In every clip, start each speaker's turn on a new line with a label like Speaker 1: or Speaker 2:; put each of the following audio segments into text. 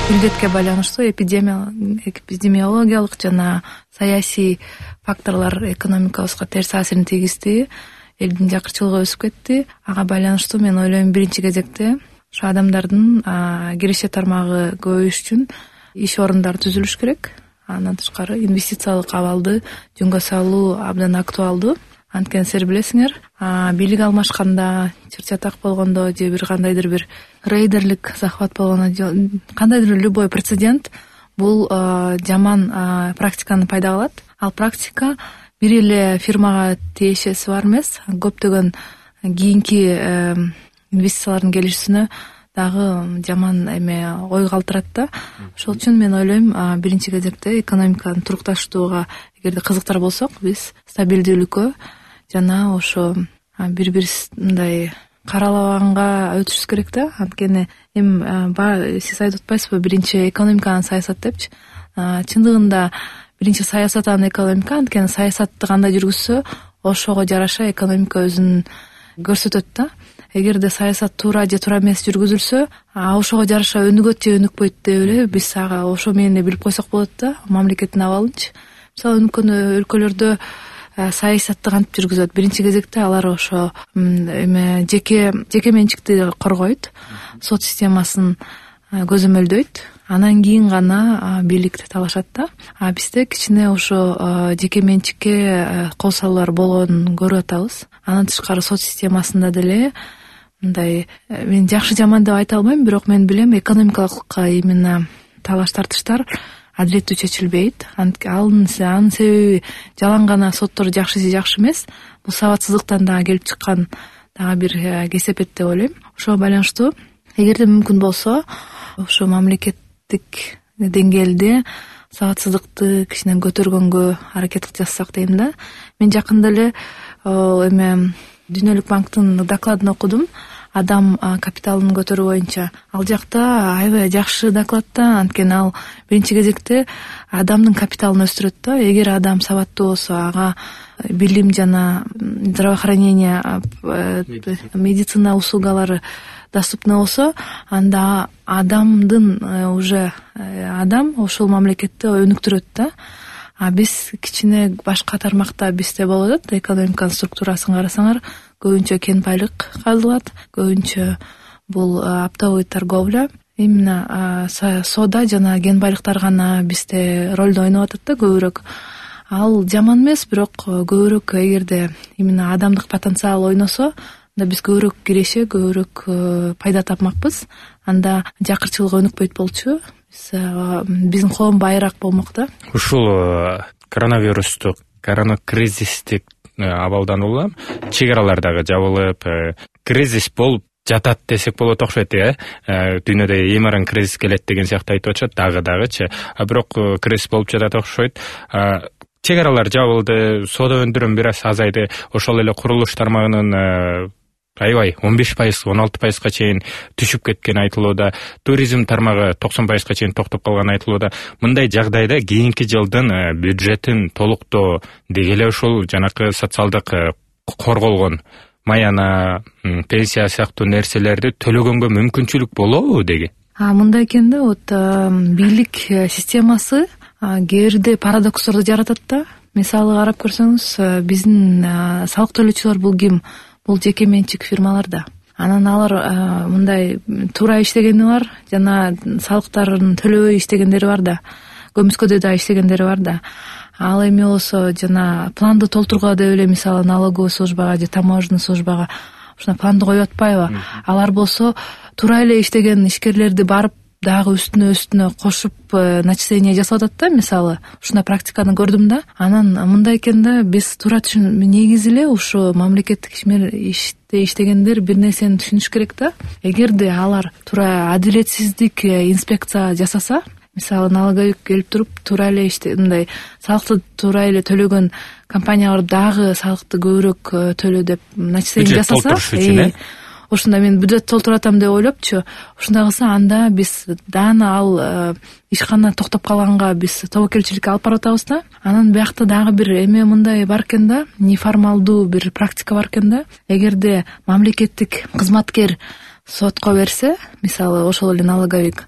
Speaker 1: илдетке байланыштуу эпидемиологиялык жана саясий факторлор экономикабызга терс таасирин тийгизди, элдин жакырчылыгы өсүп кетти. Ага байланыштуу мен ойлойм, биринчи кезекте ошо адамдардын киреше тармагы көбөйүш үчүн иш орундары түзүлүш керек. Андан тышкары инвестициялык абалды жөнгө салуу абдан актуалдуу. Анткени силер билесиңер, бийлик алмашканда, чыр-чатак болгондо же бир кандайдыр бир рейдерлик захват болгондо, кандайдыр любой прецедент бул жаман практиканы пайда кылат. Ал практика бир эле фирмага тиешеси бар эмес, көптөгөн кийинки инвестициялардын келишине дагы жаман ой калтырат да. Ошол үчүн мен ойлойм, биринчи кезекте экономиканын турукташтууга эгерде кызыктар болсок, биз стабилдүүлүккө жана ошо бири-бирибиз мындай каралабаганга өтүшүбүз керек да. Анткени сиз айтып атпайсызбы, биринчи экономика анан саясат депчи. Чындыгында биринчи саясат анан экономика, анткени саясатты кандай жүргүзсө, ошого жараша экономика өзүн көрсөтөт да. Эгерде саясат туура же туура эмес жүргүзүлсө, ошого жараша өнүгөт же өнүкпөйт деп эле биз ошо менен эле билип койсок болот да, мамлекеттин абалынчы. Мисалы, өнүккөн өлкөлөрдө саясатты кантип жүргүзөт? Биринчи кезекте алар ошо жеке менчикти коргойт, сот системасын көзөмөлдөйт, анан кийин гана бийликти талашат да. Бизде кичине ошо жеке менчикке кол салуулар болгонун көрүп атабыз. Андан тышкары сот системасында деле мындай, мен жакшы жаман деп айта албайм, бирок мен билем, экономикалык именно талаш тартыштар адилеттүү чечилбейт. Анын себеби жалаң гана соттор жакшы же жакшы эмес, бул сабатсыздыктан дагы келип чыккан дагы бир кесепет деп ойлойм. Ошого байланыштуу эгерде мүмкүн болсо, ошо мамлекеттик деңгээлде сабатсыздыкты кичине көтөргөнгө аракет жасасак дейм да. Мен жакында эле Дүйнөлүк банктын докладын окудум, адам капиталын көтөрүү боюнча. Ал жакта аябай жакшы доклад да, анткени ал биринчи кезекте адамдын капиталын өстүрөт да. Эгер адам сабаттуу болсо, ага билим жана здравоохранение, медицина услугалары доступны болсо, анда адамдын адам ошол мамлекетти өнүктүрөт да. Биз кичине башка тармакта бизде болуп атат, экономиканын структурасын карасаңар, көбүнчө кен байлык казылат, көбүнчө бул оптовый торговля, именно соода жана кен байлыктар гана бизде ролду ойноп атат да көбүрөөк. Ал жаман эмес, бирок көбүрөөк эгерде именно адамдык потенциал ойносо, анда биз көбүрөөк киреше, көбүрөөк пайда тапмакпыз. Анда жакырчылык өнүкпөйт болчу. Биздин коом байыраак болмок да.
Speaker 2: Ушул коронавирустук, коронакризистик абалдан улам чек аралар дагы жабылып, кризис болуп жатат десек болот окшойт, дүйнөдө эң аран кризис келет деген сыяктуу айтып атышат, дагычы. Бирок кризис болуп жатат окшойт. Чек аралар жабылды, соода өндүрүм бир аз азайды, ошол эле курулуш тармагынын аябай 15%, 16%га чейин түшүп кеткен айтылууда, туризм тармагы 90%га чейин токтоп калган айтылууда. Мындай жагдайда кийинки жылдын бюджетин толуктоо деги эле ушул жанакы социалдык корголгон маяна, пенсия сыяктуу нерселерди төлөгөнгө мүмкүнчүлүк болобу деги?
Speaker 1: Мындай экен да, вот бийлик системасы кээде парадоксторду жаратат да. Мисалы карап көрсөңүз, биздин салык төлөөчүлөр бул ким? Бул жеке менчик фирмалар да. Анан алар мындай туура иштегени бар, жана салыктарын төлөбөй иштегендери бар да. Көмүскөдө да иштегендери бар да. Ал эми болсо жана планды толтурууга деп эле, мисалы налоговый службага же таможенный службага ушуна планды коюп атпайбы? Алар болсо туура эле иштеген ишкерлерди барып дагы үстүнө кошуп начисление жасап атат да, мисалы. Ушуна практиканы көрдүм да. Анан мындай экен да, биз туура негизи эле ушу мамлекеттик иштегендер бир нерсени түшүнүш керек да. Эгерде алар туура адилетсиздик инспекция жасаса, мисалы налоговик келип туруп туура эле мындай салыкты туура эле төлөгөн компаниялар дагы салыкты көбүрөөк төлө деп начисление жасаса, ушунда мен бюджет толтуруп атам деп ойлопчу, ушундай кылса, анда биз даана ал ишкана токтоп калганга биз тобокелчиликке алып барып атабыз да. Анан биякта дагы бир мындай бар экен да, неформалдуу бир практика бар экен да. Эгерде мамлекеттик кызматкер сотко берсе, мисалы ошол эле налоговик,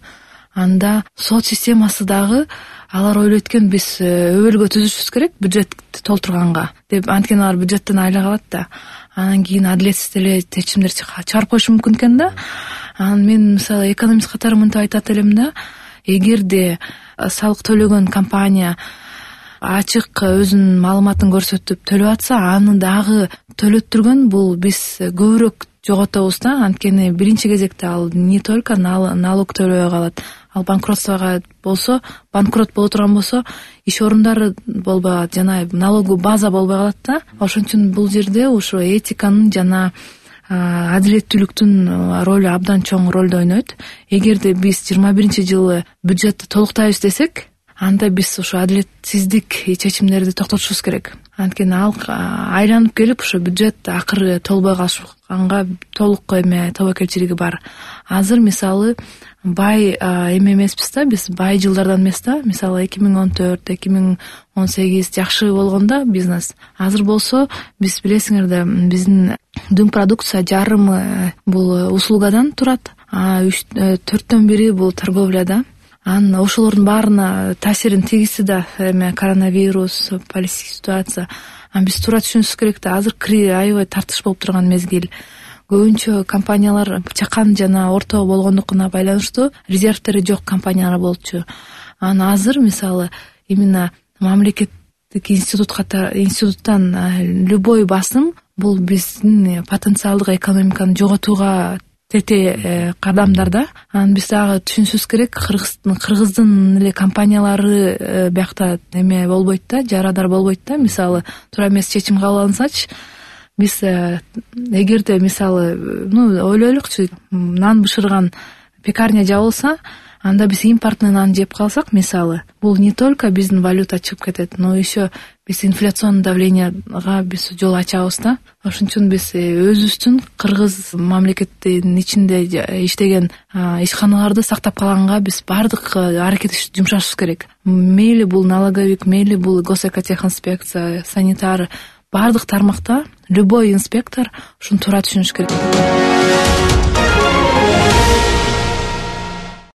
Speaker 1: анда сот системасы дагы алар ойлойт экен биз өбөлгө түзүшүбүз керек бюджетти толтурганга деп, анткени алар бюджеттен айлык алат да, анан кийин адилетсиз эле чечимдер чыгарып коюшу мүмкүн экен да. Анан мен мисалы экономист катары мынтип айтат элем да, эгерде салык төлөгөн компания ачык өзүнүн маалыматын көрсөтүп төлөп атса, аны дагы төлөттүргөн бул биз көбүрөөк жоготобуз да. Анткени биринчи кезекте ал не только налог төлөбөй калат, ал банкротствого болсо, банкрот боло турган болсо, иш орундары болбой калат, жана налоговый база болбой калат да. Ошон үчүн бул жерде ушу этиканын жана адилеттүүлүктүн ролу абдан чоң ролду ойнойт. Эгерде биз 21-жылы бюджетти толуктайбыз десек, анда биз ушу адилетсиздик чечимдерди токтотушубуз керек. Анткени ал айланып келип ушу бюджет акыры толбой калышканга толук тобокелчилиги бар. Азыр мисалы бай эмеспиз да, биз бай жылдардан эмес да. Мисалы 2014-2018 жакшы болгондо бизнес. Азыр болсо биз билесиңер да, биздин дүң продукция жарымы бул услугадан турат, 4/4 бири бул торговля да. Анан ошолордун баарына таасирин тийгизди да коронавирус, политический ситуация. Биз туура түшүнүшүбүз керек да, азыр аябай тартыш болуп турган мезгил. Көбүнчө компаниялар чакан жана орто болгондугуна байланыштуу резервдери жок компаниялар болчу. Анан азыр мисалы именно мамлекеттик институттан любой басым бул биздин потенциалдык экономиканы жоготууга тете кадамдар да. Анан биз дагы түшүнүшүбүз керек, кыргыздын эле компаниялары биякта болбойт да, жарадар болбойт да. Мисалы туура эмес чечим кабыл алынсачы, биз эгерде мисалы ойлойлукчу, нан бышырган пекарня жабылса, анда биз импортный нан жеп калсак, мисалы, бул не только биздин валюта чыгып кетет, но еще биз инфляционный давленияга биз жол ачабыз да. Ошон үчүн биз өзүбүздүн кыргыз мамлекеттин ичинде иштеген ишканаларды сактап калганга биз баардык аракет жумшашыбыз керек. Мейли бул налоговик, мейли бул госэкотехинспекция, санитар, баардык тармакта любой инспектор ушуну туура түшүнүш керек.